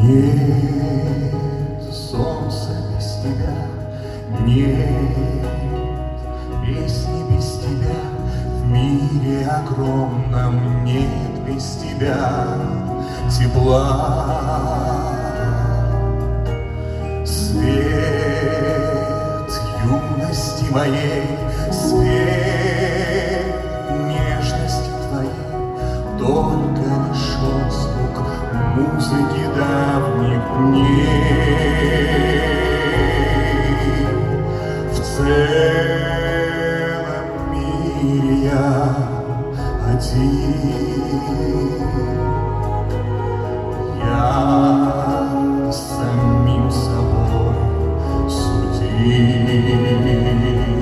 Нет солнца без тебя, нет песни без тебя, в мире огромном нет без тебя тепла. Свет юности моей, свет нежности твоей, только лишь отзвук музыки давних дней. В целом мире я один, я самим собой судим.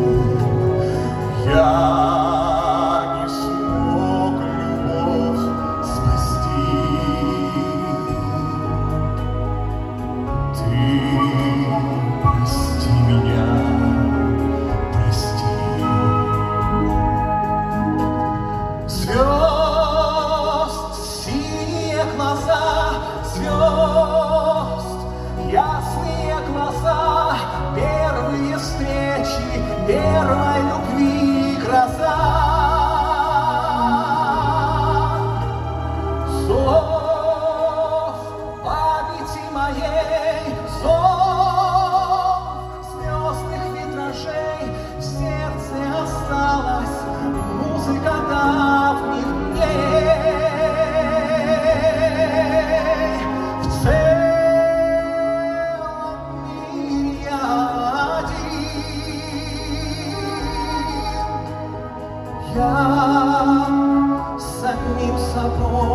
Я не смог любовь спасти. Ты прости меня, прости. Звезд синие глаза, звезд ясные глаза, первые встречи, первой любви гроза. Зов памяти моей, зов звездных витражей, в сердце осталась музыка давних дней. В целом мире я один, я самим собой